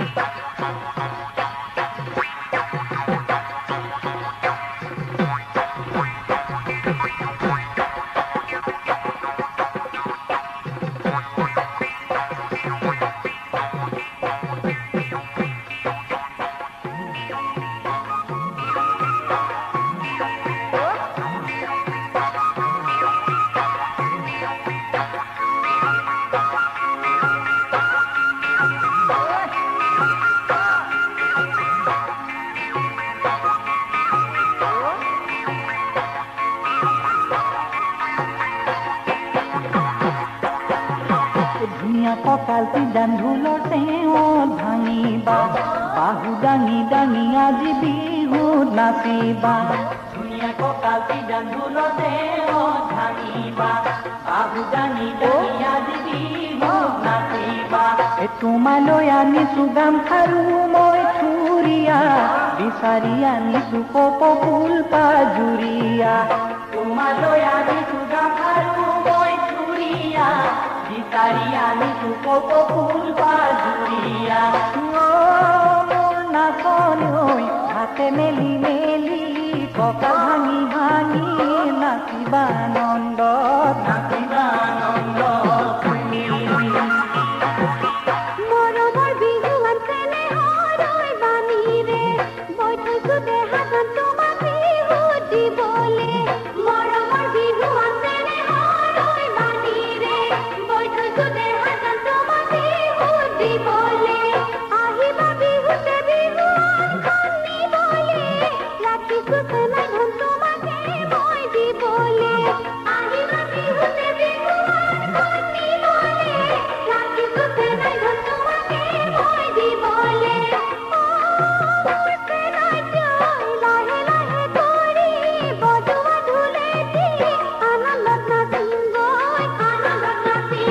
কঁকালটি দান্ধুলৰ টেঙত ভাঙিবা বাহু দাঙি দাঙি আজি বিহুত নাচিবা ধুনীয়া কঁকালটি দান্ধুলৰ টেঙত ভাঙিবা বাহু দাঙি দাঙি আজি বিহুত নাচিবা তোমালৈ আনিছো গামখাৰু মই থুৰীয়া বিচাৰি আনিছো কপৌ ফুল পাজুৰীয়া তোমালৈ আনিছো গামখাৰু মই থুৰীয়া বিচাৰি আনিছো কপৌ ফুল পাজুৰীয়া মোৰ নাচনী হাতে মেলি মেলি কঁকাল ভাঙি ভাঙি নাচিবা আনন্দ নাচিবা আনন্দ মৰমৰ বিহুৱান চেনেহৰ বাণীৰে মই থৈছো দেহাজন তোমাক বিহুত দিবলে মৰমৰ বিহুৱান চেনেহৰ বাণীৰে মই থৈছো দেহাজন তোমাক বিহুত দিবলে আহিবা বিহুতে বিহুৱানখন নিবলে ৰাখিছো চেনেহজন তোমাকে মই দিবলে আহিবা বিহুতে বিহুৱানখন নিবলে ৰাখিছো চেনেহজন তোমাকে মই দিবলে মোৰ চেনাইলৈ লাহে লাহে কৰি বজোৱা ঢোলেটি আনন্দত নাচিম গৈ আমি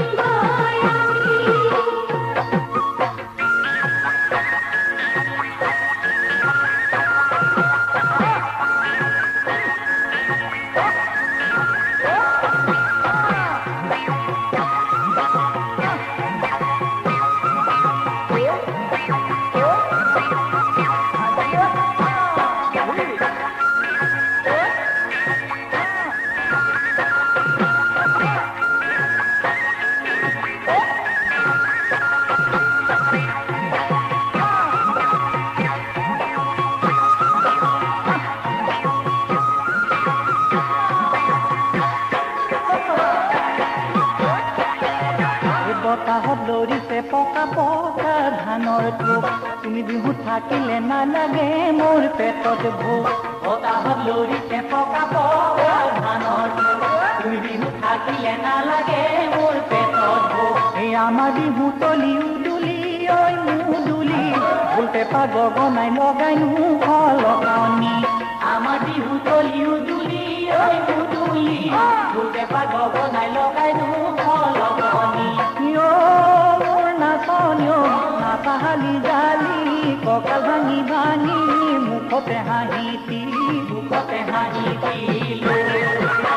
বতাহত লৰিছে পকা পকা ধানৰ থোপ তুমি বিহুত থাকিলে নালাগে মোৰ পেটত ভোক বতাহত লৰিছে পকা পকা ধানৰ থোপ তুমি বিহুত থাকিলে নালাগে মোৰ পেটত ভোক এই আমাৰ বিহু তলি উদুলি ঐ মুদুলি ঢোল পেঁপা গগনাই লগাইনো খলকনি আমাৰ বিহু তলি উদুলি ঐ মুদুলি ঢোল পেঁপা গগনাই লগাইনো খলকনি মোৰ নাচনী নাপাহালি জালি কঁকাল ভাঙি ভাঙি মুখতে হাঁহিতি